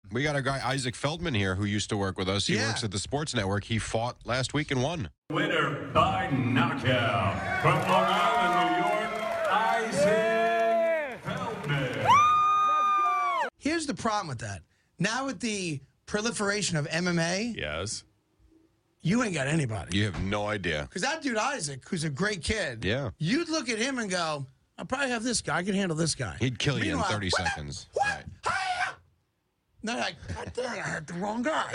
We got our guy Isaac Feldman here who used to work with us. He Yeah. works at the Sports Network. He fought last week and won. Winner by knockout from Long Island, New York, Isaac Feldman. Here's the problem with that. Now with the proliferation of MMA, Yes. you ain't got anybody. You have no idea. Because that dude Isaac, who's a great kid, Yeah. you'd look at him and go, I'll probably have this guy. I can handle this guy. He'd kill you in Meanwhile, 30 what? seconds. What? Right. Hi-ya! No, like, God damn, I had the wrong guy.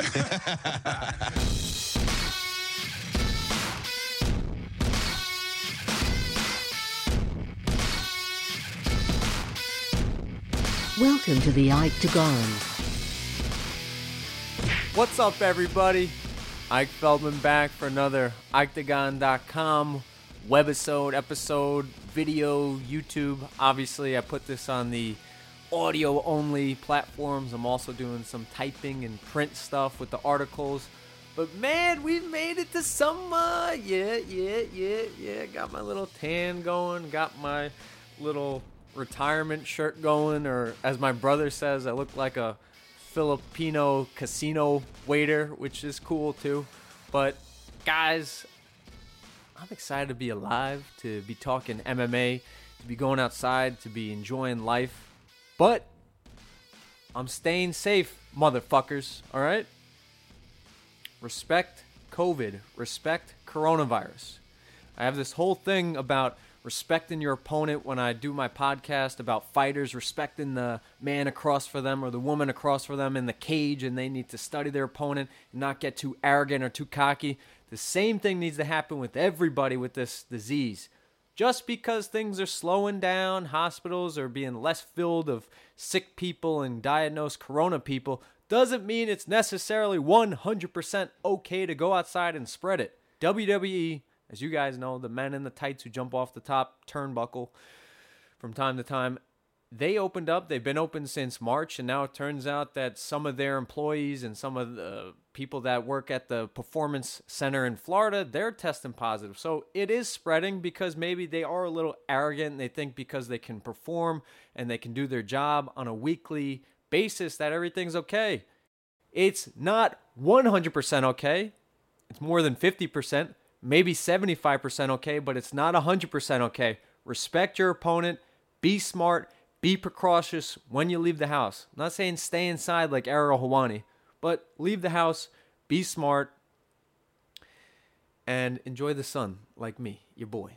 Welcome to the Octagon. What's up, everybody? Ike Feldman back for another Octagon.com episode, video, YouTube. Obviously, I put this on the audio-only platforms. I'm also doing some typing and print stuff with the articles. But man, we've made it to summer. Yeah. Got my little tan going. Got my little retirement shirt going. Or as my brother says, I look like a Filipino casino waiter, which is cool too. But guys, I'm excited to be alive, to be talking MMA, to be going outside, to be enjoying life. But I'm staying safe, motherfuckers, all right? Respect COVID. Respect coronavirus. I have this whole thing about respecting your opponent when I do my podcast about fighters respecting the man across for them or the woman across for them in the cage, and they need to study their opponent and not get too arrogant or too cocky. The same thing needs to happen with everybody with this disease. Just because things are slowing down, hospitals are being less filled of sick people and diagnosed corona people, doesn't mean it's necessarily 100% okay to go outside and spread it. WWE, as you guys know, the men in the tights who jump off the top turnbuckle from time to time, they opened up. They've been open since March, and now it turns out that some of their employees and some of the people that work at the Performance Center in Florida, they're testing positive. So it is spreading because maybe they are a little arrogant and they think because they can perform and they can do their job on a weekly basis that everything's okay. It's not 100% okay. It's more than 50%, maybe 75% okay, but it's not 100% okay. Respect your opponent. Be smart. Be precautious when you leave the house. I'm not saying stay inside like Ariel Helwani, but leave the house, be smart, and enjoy the sun like me, your boy.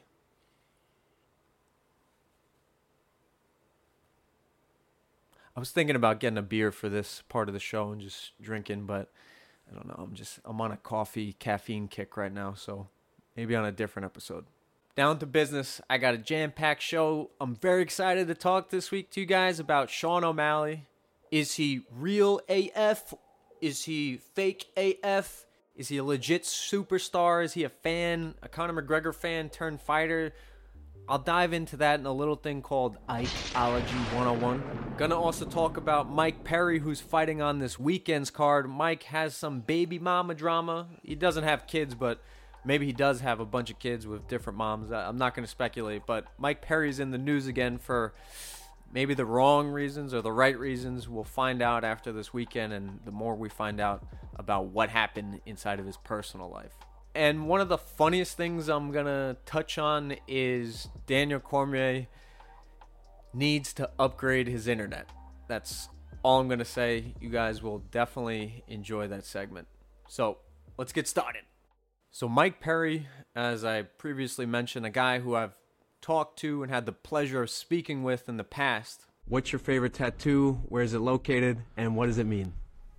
I was thinking about getting a beer for this part of the show and just drinking, but I don't know. I'm on a caffeine kick right now, so maybe on a different episode. Down to business. I got a jam-packed show. I'm very excited to talk this week to you guys about Sean O'Malley. Is he real AF? Is he fake AF? Is he a legit superstar? Is he a fan, a Conor McGregor fan turned fighter? I'll dive into that in a little thing called Ikeology 101. Gonna also talk about Mike Perry, who's fighting on this weekend's card. Mike has some baby mama drama. He doesn't have kids, but maybe he does have a bunch of kids with different moms. I'm not going to speculate, but Mike Perry's in the news again for maybe the wrong reasons or the right reasons. We'll find out after this weekend, and the more we find out about what happened inside of his personal life. And one of the funniest things I'm going to touch on is Daniel Cormier needs to upgrade his internet. That's all I'm going to say. You guys will definitely enjoy that segment. So let's get started. So Mike Perry, as I previously mentioned, a guy who I've talked to and had the pleasure of speaking with in the past. What's your favorite tattoo? Where is it located? And what does it mean?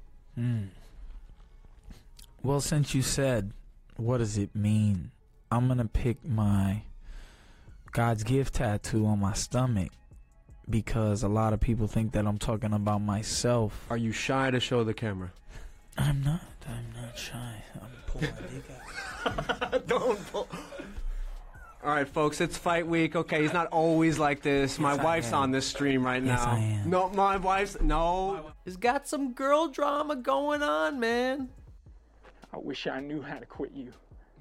Well, since you said, what does it mean? I'm going to pick my God's gift tattoo on my stomach because a lot of people think that I'm talking about myself. Are you shy to show the camera? I'm not shy. I'm pulling big out. Don't pull. All right, folks, it's fight week. Okay, he's not always like this. My wife's on this stream right now. Yes, I am. No, my wife's... No. He's got some girl drama going on, man. I wish I knew how to quit you.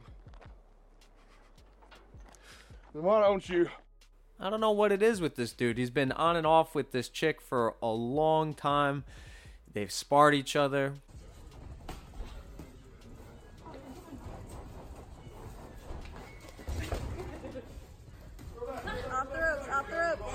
Why don't you? I don't know what it is with this dude. He's been on and off with this chick for a long time. They've sparred each other. Off the ropes, off the ropes.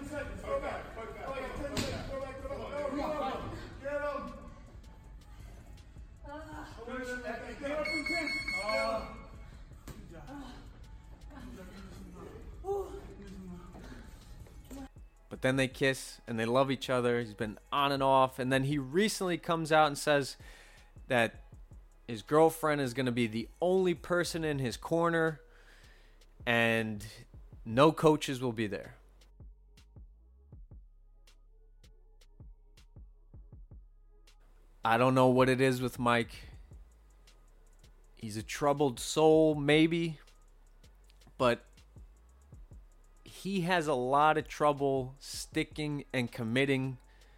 But then they kiss and they love each other. He's been on and off. And then he recently comes out and says that his girlfriend is going to be the only person in his corner and no coaches will be there. I don't know what it is with Mike. He's a troubled soul, maybe. But he has a lot of trouble sticking and committing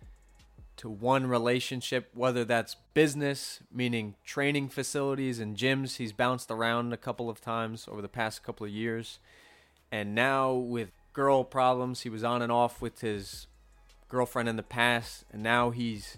to one relationship, whether that's business, meaning training facilities and gyms. He's bounced around a couple of times over the past couple of years. And now with girl problems, he was on and off with his girlfriend in the past. And now he's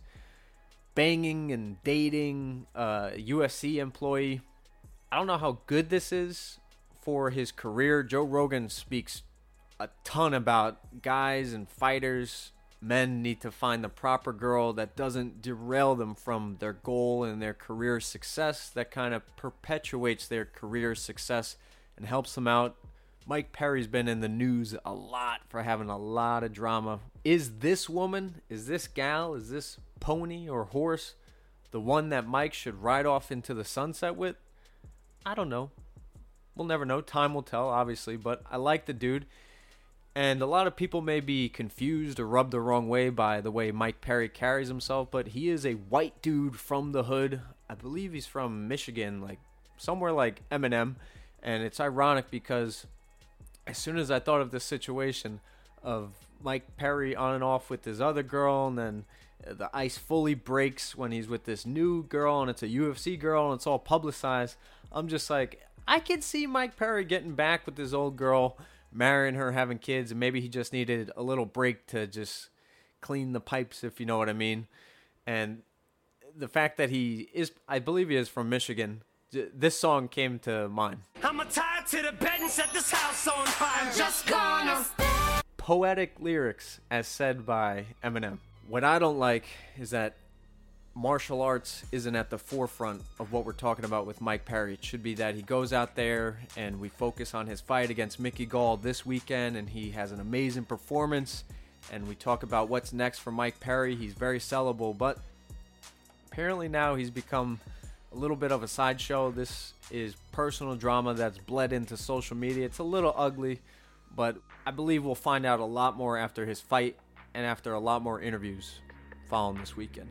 banging and dating a UFC employee. I don't know how good this is for his career. Joe Rogan speaks a ton about guys and fighters. Men need to find the proper girl that doesn't derail them from their goal and their career success, that kind of perpetuates their career success and helps them out. Mike Perry's been in the news a lot for having a lot of drama. Is this woman, is this gal, is this pony or horse the one that Mike should ride off into the sunset with? I don't know. We'll never know. Time will tell, obviously, but I like the dude. And a lot of people may be confused or rubbed the wrong way by the way Mike Perry carries himself, but he is a white dude from the hood. I believe he's from Michigan, like somewhere like Eminem. And it's ironic because as soon as I thought of this situation of Mike Perry on and off with his other girl, and then the ice fully breaks when he's with this new girl, and it's a UFC girl, and it's all publicized, I'm just like, I can see Mike Perry getting back with his old girl, marrying her, having kids, and maybe he just needed a little break to just clean the pipes, if you know what I mean. And the fact that he is, I believe he is from Michigan, this song came to mind. I'm tied to the bed and set this house on fire. Just gonna Poetic lyrics, as said by Eminem. What I don't like is that martial arts isn't at the forefront of what we're talking about with Mike Perry. It should be that he goes out there and we focus on his fight against Mickey Gall this weekend, and he has an amazing performance, and we talk about what's next for Mike Perry. He's very sellable, but apparently now he's become a little bit of a sideshow. This is personal drama that's bled into social media. It's a little ugly, but I believe we'll find out a lot more after his fight and after a lot more interviews following this weekend.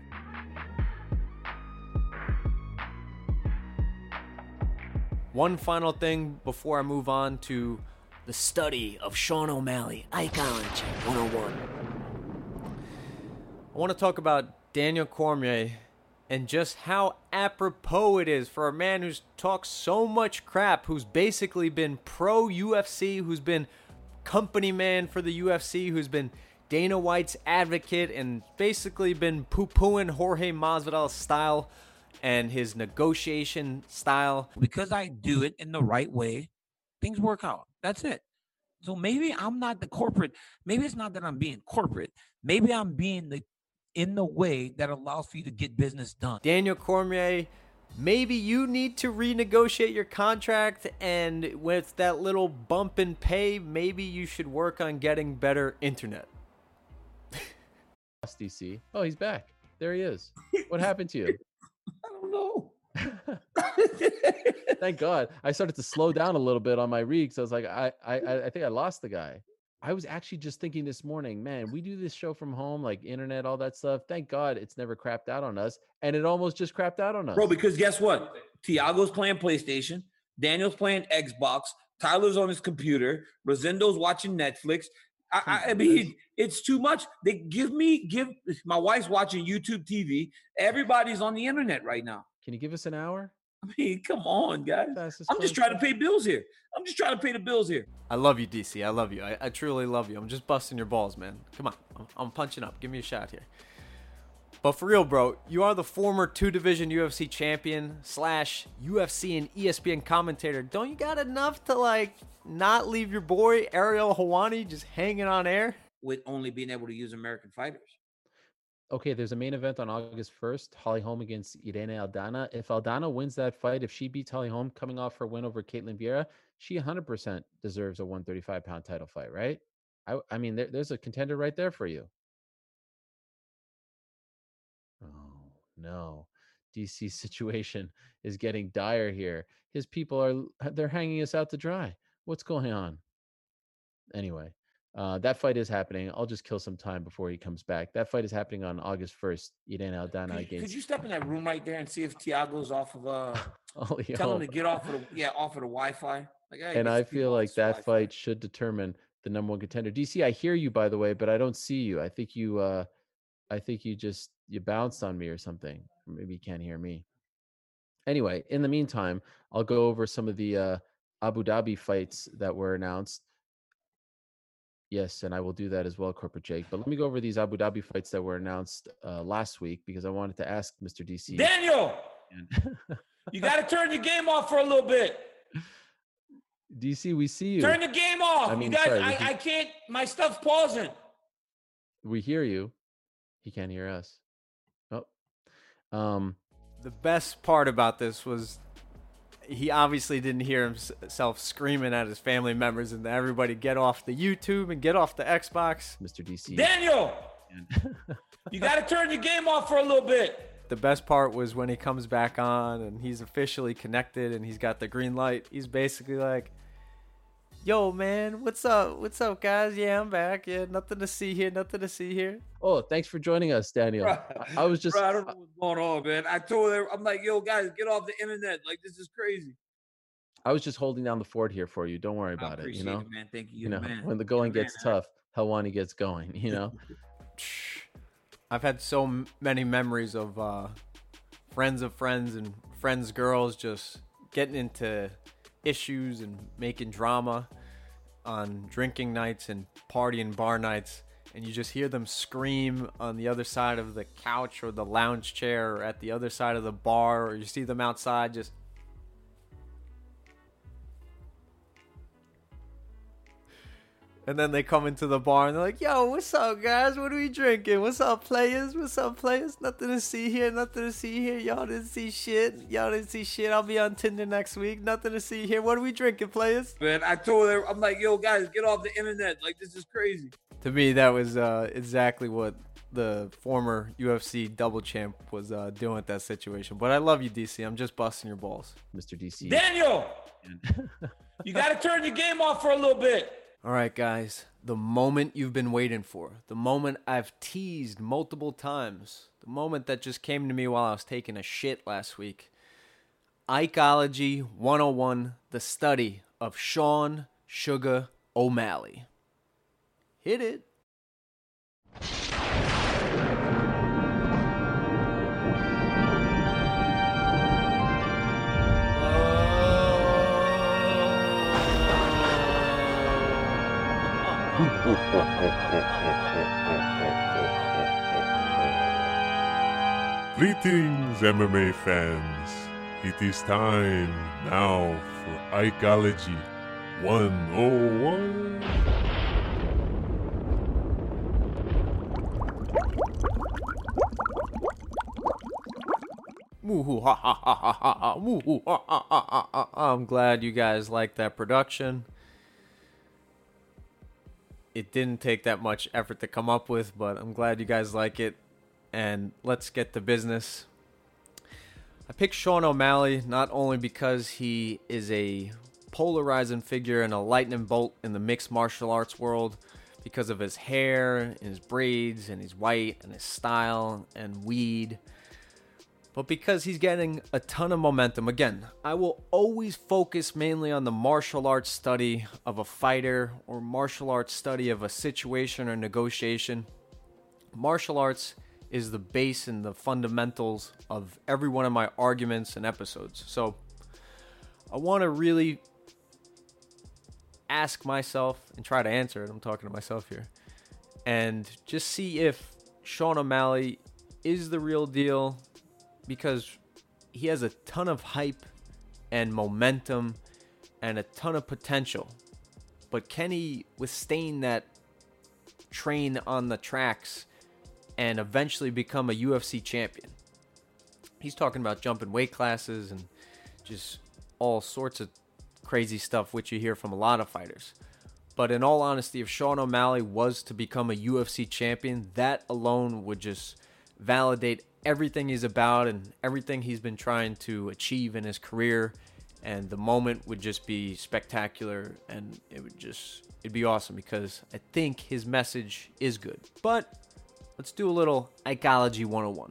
One final thing before I move on to the study of Sean O'Malley, Icology 101. I want to talk about Daniel Cormier and just how apropos it is for a man who's talked so much crap, who's basically been pro-UFC, who's been company man for the UFC, who's been Dana White's advocate, and basically been poo-pooing Jorge Masvidal's style and his negotiation style. Because I do it in the right way, things work out. That's it. So maybe I'm not the corporate. Maybe it's not that I'm being corporate. Maybe I'm being in the way that allows for you to get business done. Daniel Cormier, maybe you need to renegotiate your contract, and with that little bump in pay, maybe you should work on getting better internet. DC. Oh, he's back. There he is. What happened to you? I don't know. Thank God. I started to slow down a little bit on my read, so I was like, I think I lost the guy. I was actually just thinking this morning, man, we do this show from home, like internet, all that stuff. Thank God it's never crapped out on us, and it almost just crapped out on us. Bro, because guess what? Tiago's playing PlayStation. Daniel's playing Xbox. Tyler's on his computer. Rosendo's watching Netflix. I mean, it's too much. They give my wife's watching YouTube TV. Everybody's on the internet right now. Can you give us an hour? I mean, come on, guys. I'm just trying to pay bills here. I love you, DC. I love you. I truly love you. I'm just busting your balls, man. Come on. I'm punching up. Give me a shot here. But for real, bro, you are the former 2-division UFC champion / UFC and ESPN commentator. Don't you got enough to, like, not leave your boy Ariel Helwani just hanging on air? With only being able to use American fighters. Okay, there's a main event on August 1st, Holly Holm against Irene Aldana. If Aldana wins that fight, if she beats Holly Holm coming off her win over Caitlin Vieira, she 100% deserves a 135-pound title fight, right? I mean, there's a contender right there for you. Oh, no. DC's situation is getting dire here. His people they're hanging us out to dry. What's going on? Anyway, that fight is happening. I'll just kill some time before he comes back. That fight is happening on August 1st. Irene Aldana against. Could you step in that room right there and see if Tiago's off of tell him to get off of the Wi-Fi. Like, hey, and I feel like that fight should determine the number one contender. DC, I hear you, by the way, but I don't see you. I think you bounced on me or something. Maybe you can't hear me. Anyway, in the meantime, I'll go over some of the Abu Dhabi fights that were announced. Yes, and I will do that as well, Corporate Jake. But let me go over these Abu Dhabi fights that were announced last week because I wanted to ask Mr. DC. Daniel, you got to turn your game off for a little bit. DC, we see you. Turn the game off. I mean, you guys, sorry, I can't. My stuff's pausing. We hear you. He can't hear us. Oh. The best part about this was he obviously didn't hear himself screaming at his family members and everybody get off the YouTube and get off the Xbox. Mr. DC. Daniel, you got to turn your game off for a little bit. The best part was when he comes back on and he's officially connected and he's got the green light. He's basically like, yo, man, what's up? What's up, guys? Yeah, I'm back. Yeah, nothing to see here. Oh, thanks for joining us, Daniel. I was just... Bro, I don't know what's going on, man. I told her, I'm like, yo, guys, get off the internet. Like, this is crazy. I was just holding down the fort here for you. Don't worry about it, you know? It, man. Thank you. You know, man. when the going gets tough, Helwani gets going, you know? I've had so many memories of friends of friends and friends' girls just getting into issues and making drama on drinking nights and party and bar nights, and you just hear them scream on the other side of the couch or the lounge chair or at the other side of the bar, or you see them outside just... And then they come into the bar and they're like, yo, what's up, guys? What are we drinking? What's up, players? What's up, players? Nothing to see here. Y'all didn't see shit. I'll be on Tinder next week. Nothing to see here. What are we drinking, players? Man, I told her, I'm like, yo, guys, get off the internet. Like, this is crazy. To me, that was exactly what the former UFC double champ was doing with that situation. But I love you, DC. I'm just busting your balls. Mr. DC. Daniel, you got to turn your game off for a little bit. All right, guys, the moment you've been waiting for, the moment I've teased multiple times, the moment that just came to me while I was taking a shit last week. Ikeology 101, the study of Sean Sugar O'Malley. Hit it. Greetings, MMA fans. It is time now for Ikeology 101. I'm glad you guys like that production. It didn't take that much effort to come up with, but I'm glad you guys like it. And let's get to business. I picked Sean O'Malley not only because he is a polarizing figure and a lightning bolt in the mixed martial arts world, because of his hair and his braids and his white and his style and weed, but because he's getting a ton of momentum. Again, I will always focus mainly on the martial arts study of a fighter or martial arts study of a situation or negotiation. Martial arts is the base and the fundamentals of every one of my arguments and episodes. So I want to really ask myself and try to answer it. I'm talking to myself here. And just see if Sean O'Malley is the real deal because he has a ton of hype and momentum and a ton of potential. But can he withstand that train on the tracks and eventually become a UFC champion? He's talking about jumping weight classes and just all sorts of crazy stuff, which you hear from a lot of fighters. But in all honesty, if Sean O'Malley was to become a UFC champion, that alone would just validate everything he's about and everything he's been trying to achieve in his career. And the moment would just be spectacular, and it'd be awesome because I think his message is good. But let's do a little Ikeology 101.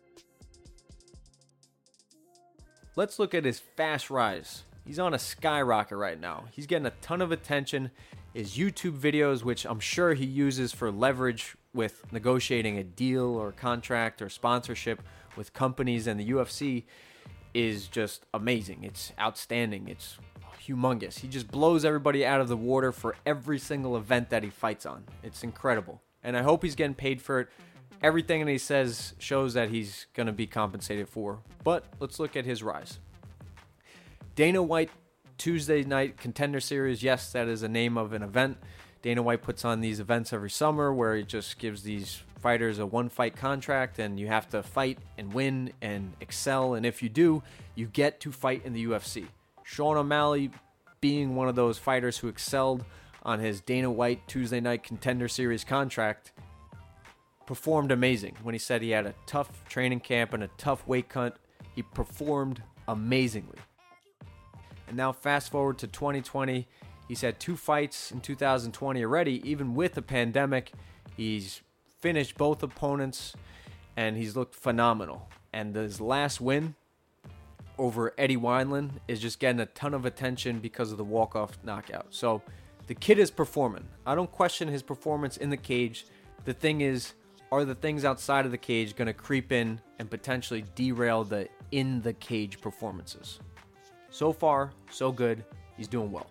Let's look at his fast rise. He's on a skyrocket right now. He's getting a ton of attention. His YouTube videos, which I'm sure he uses for leverage with negotiating a deal or contract or sponsorship with companies and the UFC, is just amazing. It's outstanding. It's humongous. He just blows everybody out of the water for every single event that he fights on. It's incredible. And I hope he's getting paid for it. Everything that he says shows that he's going to be compensated for. But let's look at his rise. Dana White Tuesday Night Contender Series. Yes, that is the name of an event. Dana White puts on these events every summer where he just gives these fighters a one-fight contract, and you have to fight and win and excel. And if you do, you get to fight in the UFC. Sean O'Malley, being one of those fighters who excelled on his Dana White Tuesday Night Contender Series contract, performed amazing. When he said he had a tough training camp and a tough weight cut, he performed amazingly. And now fast forward to 2020, he's had 2 fights in 2020 already. Even with the pandemic, he's finished both opponents, and he's looked phenomenal. And his last win over Eddie Wineland is just getting a ton of attention because of the walk-off knockout. So the kid is performing. I don't question his performance in the cage. The thing is, are the things outside of the cage going to creep in and potentially derail the in-the-cage performances? So far, so good. He's doing well.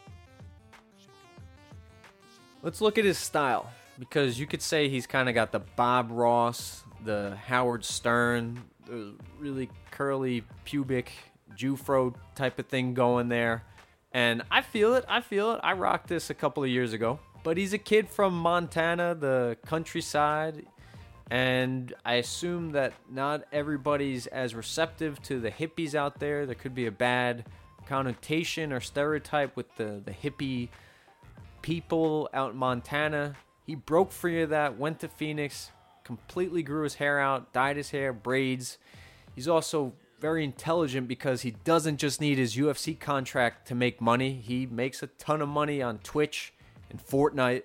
Let's look at his style, because you could say he's kind of got the Bob Ross, the Howard Stern, the really curly pubic Jufro type of thing going there. And I feel it. I rocked this a couple of years ago. But he's a kid from Montana, the countryside. And I assume that not everybody's as receptive to the hippies out there. There could be a bad connotation or stereotype with the hippie people out in Montana. He broke free of that, went to Phoenix, completely grew his hair out, dyed his hair, braids. He's also very intelligent because he doesn't just need his UFC contract to make money. He makes a ton of money on Twitch and Fortnite.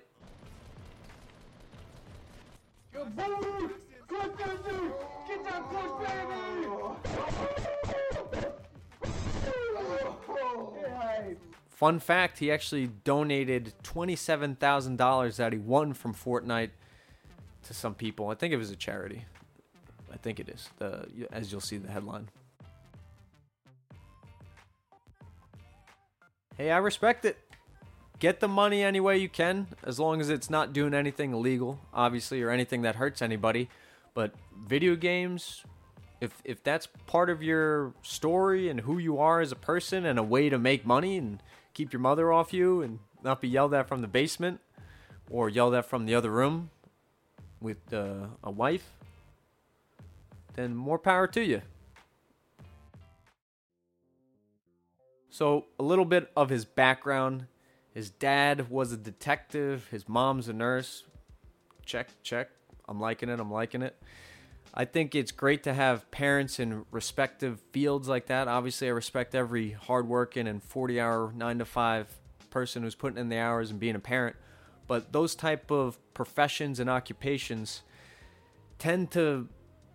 Fun fact, he actually donated $27,000 that he won from Fortnite to some people. I think it was a charity. I think it is, as you'll see the headline. Hey, I respect it. Get the money any way you can, as long as it's not doing anything illegal, obviously, or anything that hurts anybody. But video games, if that's part of your story and who you are as a person and a way to make money and keep your mother off you and not be yelled at from the basement or yelled at from the other room with a wife, then more power to you. So a little bit of his background. His dad was a detective. His mom's a nurse. Check. I'm liking it. I think it's great to have parents in respective fields like that. Obviously, I respect every hardworking and 40-hour 9-to-5 person who's putting in the hours and being a parent. But those type of professions and occupations tend to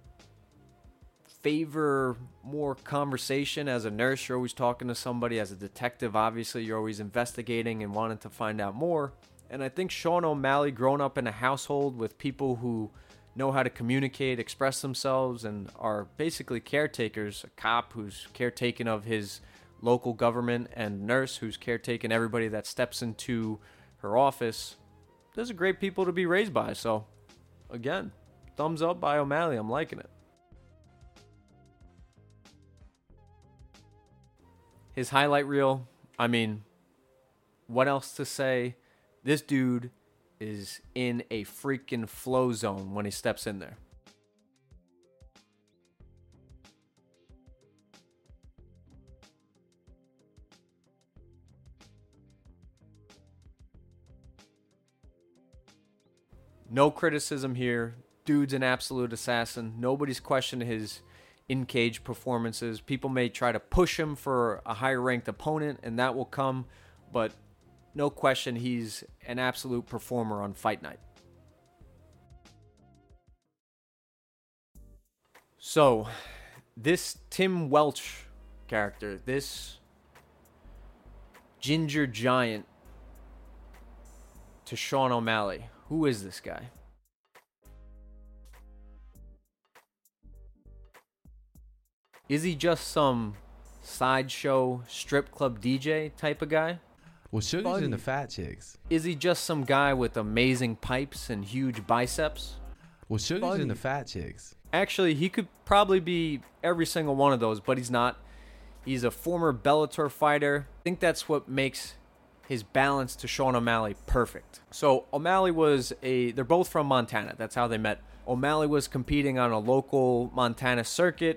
favor more conversation. As a nurse, you're always talking to somebody. As a detective, obviously, you're always investigating and wanting to find out more. And I think Sean O'Malley, growing up in a household with people who know how to communicate, express themselves, and are basically caretakers, a cop who's caretaking of his local government and nurse who's caretaking everybody that steps into her office, those are great people to be raised by. So, again, thumbs up by O'Malley. I'm liking it. His highlight reel, I mean, what else to say? This dude is in a freaking flow zone when he steps in there. No criticism here. Dude's an absolute assassin. Nobody's questioning his in-cage performances. People may try to push him for a higher-ranked opponent, and that will come, but no question he's an absolute performer on fight night. So, this Tim Welch character, this ginger giant to Sean O'Malley, who is this guy? Is he just some sideshow strip club DJ type of guy? Well, Sugar's into fat chicks. Is he just some guy with amazing pipes and huge biceps? Well, Sugar's into fat chicks. Actually, he could probably be every single one of those, but he's not. He's a former Bellator fighter. I think that's what makes his balance to Sean O'Malley perfect. So O'Malley they're both from Montana. That's how they met. O'Malley was competing on a local Montana circuit.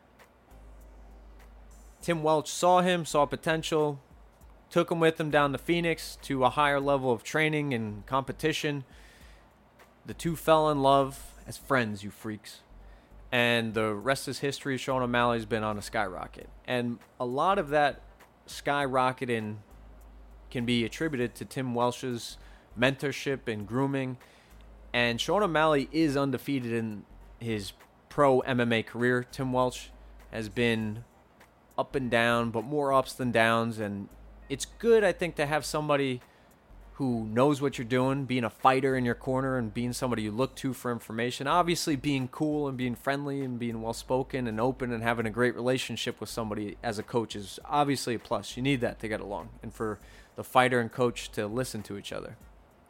Tim Welch saw potential, took him with him down to Phoenix to a higher level of training and competition. The two fell in love as friends, you freaks. And the rest is history. Sean O'Malley's been on a skyrocket. And a lot of that skyrocketing can be attributed to Tim Welch's mentorship and grooming. And Sean O'Malley is undefeated in his pro MMA career. Tim Welch has been up and down, but more ups than downs. And it's good, I think, to have somebody who knows what you're doing, being a fighter in your corner and being somebody you look to for information. Obviously, being cool and being friendly and being well-spoken and open and having a great relationship with somebody as a coach is obviously a plus. You need that to get along and for the fighter and coach to listen to each other.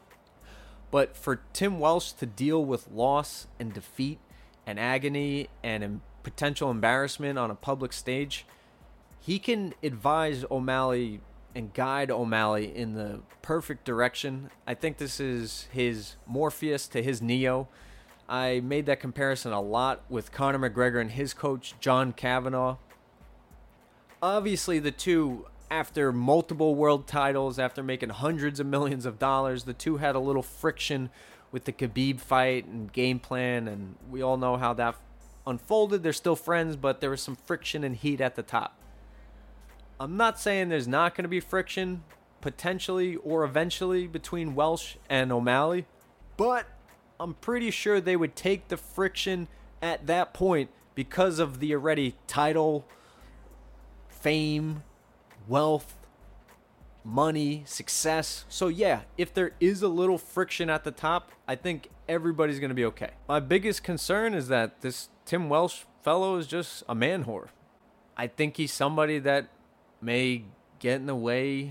But for Tim Welch to deal with loss and defeat and agony and potential embarrassment on a public stage, he can advise O'Malley and guide O'Malley in the perfect direction. I think this is his Morpheus to his Neo. I made that comparison a lot with Conor McGregor and his coach, John Kavanagh. Obviously, the two, after multiple world titles, after making hundreds of millions of dollars, the two had a little friction with the Khabib fight and game plan, and we all know how that unfolded. They're still friends, but there was some friction and heat at the top. I'm not saying there's not going to be friction, potentially or eventually, between Welch and O'Malley, but I'm pretty sure they would take the friction at that point because of the already title, fame, wealth, money, success. So yeah, if there is a little friction at the top, I think everybody's going to be okay. My biggest concern is that this Tim Welch fellow is just a man whore. I think he's somebody that may get in the way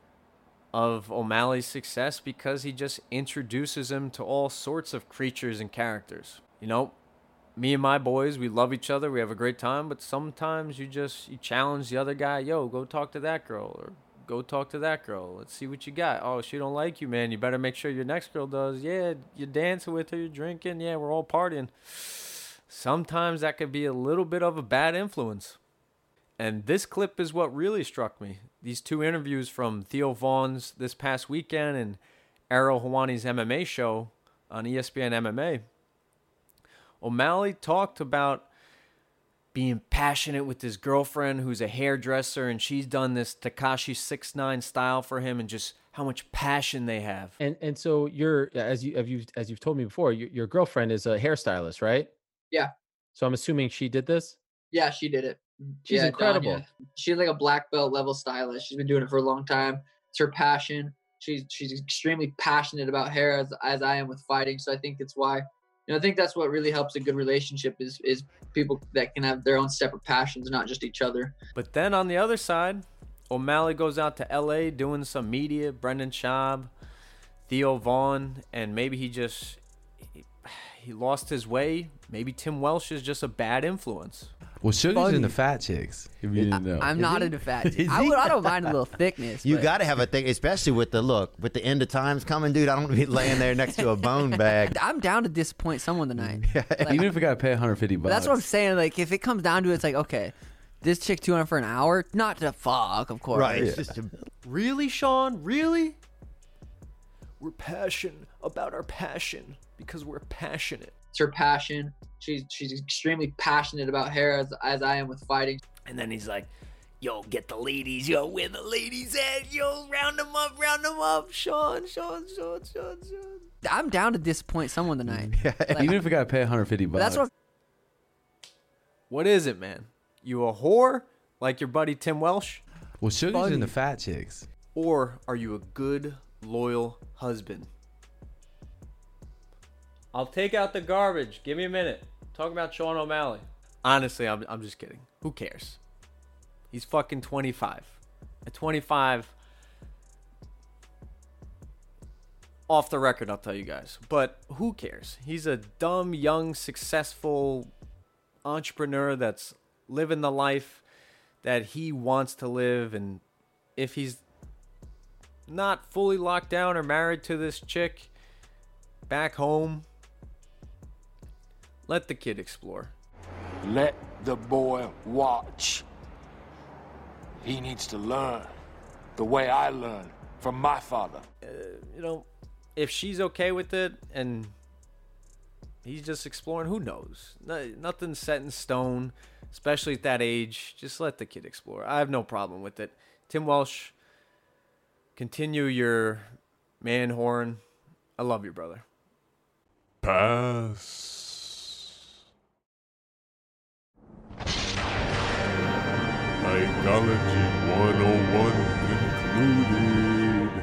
of O'Malley's success because he just introduces him to all sorts of creatures and characters. You know, me and my boys, we love each other, we have a great time, but sometimes you challenge the other guy, yo, go talk to that girl, or go talk to that girl, let's see what you got. Oh, she don't like you, man, you better make sure your next girl does. Yeah, you're dancing with her, you're drinking, yeah, we're all partying. Sometimes that could be a little bit of a bad influence. And this clip is what really struck me. These two interviews from Theo Vaughn's this past weekend and Ariel Helwani's MMA show on ESPN MMA. O'Malley talked about being passionate with his girlfriend who's a hairdresser, and she's done this Tekashi 6ix9ine style for him, and just how much passion they have. And so you're, as you've told me before, your girlfriend is a hairstylist, right? Yeah. So I'm assuming she did this? Yeah, she did it. She's incredible. Dawn, yeah. She's like a black belt level stylist. She's been doing it for a long time. It's her passion. She's extremely passionate about hair as I am with fighting. So I think it's why, I think that's what really helps a good relationship is people that can have their own separate passions, not just each other. But then on the other side, O'Malley goes out to LA doing some media, Brendan Schaub, Theo Vaughn, and maybe he he lost his way. Maybe Tim Welsh is just a bad influence. Well, Sugar's into fat chicks. If you didn't know, I'm not into fat chicks. I don't mind a little thickness. You but- got to have a thing, especially with the end of times coming, dude. I don't want to be laying there next to a bone bag. I'm down to disappoint someone tonight. Like, even if we got to pay $150. But that's what I'm saying. Like, if it comes down to it, it's like, okay, this chick 200 for an hour, not to fuck, of course. Right. Yeah. It's just Really, Sean? Really? We're passionate about our passion because we're passionate. It's her passion. She's extremely passionate about hair as I am with fighting. And then he's like, yo, get the ladies. Yo, where the ladies at? Yo, round them up. Sean. I'm down to disappoint someone tonight. Like, even if we got to pay $150. but that's what. What is it, man? You a whore like your buddy Tim Welsh? Well, Sugar's into fat chicks. Or are you a good, loyal husband? I'll take out the garbage. Give me a minute. Talk about Sean O'Malley. Honestly, I'm just kidding. Who cares? He's fucking 25. At 25, off the record, I'll tell you guys. But who cares? He's a dumb, young, successful entrepreneur that's living the life that he wants to live. And if he's not fully locked down or married to this chick back home, let the kid explore. Let the boy watch. He needs to learn the way I learned from my father. If she's okay with it and he's just exploring, who knows? Nothing's set in stone, especially at that age. Just let the kid explore. I have no problem with it. Tim Welsh, continue your man horn. I love you, brother. Pass. Psychology 101 concluded.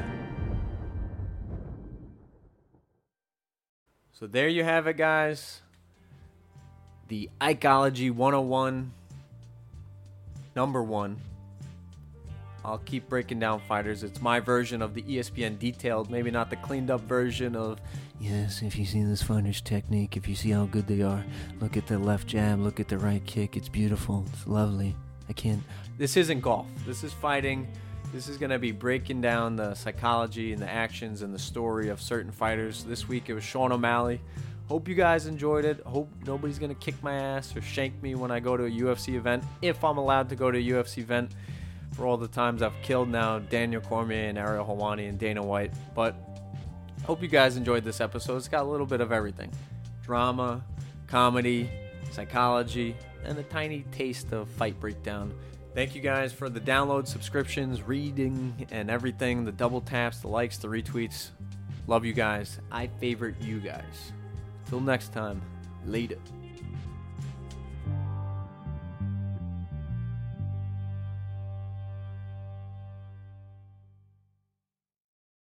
So there you have it, guys. The Ikeology 101, number 1. I'll keep breaking down fighters. It's my version of the ESPN detailed, maybe not the cleaned up version of, yes, if you see this fighter's technique, if you see how good they are, look at the left jab, look at the right kick. It's beautiful. It's lovely. This isn't golf. This is fighting. This is going to be breaking down the psychology and the actions and the story of certain fighters. This week it was Sean O'Malley. Hope you guys enjoyed it. Hope nobody's going to kick my ass or shank me when I go to a UFC event, if I'm allowed to go to a UFC event, for all the times I've killed now Daniel Cormier and Ariel Helwani and Dana White. But hope you guys enjoyed this episode. It's got a little bit of everything. Drama, comedy, psychology, and a tiny taste of fight breakdown. Thank you guys for the downloads, subscriptions, reading, and everything. The double taps, the likes, the retweets. Love you guys. I favorite you guys. Till next time, later.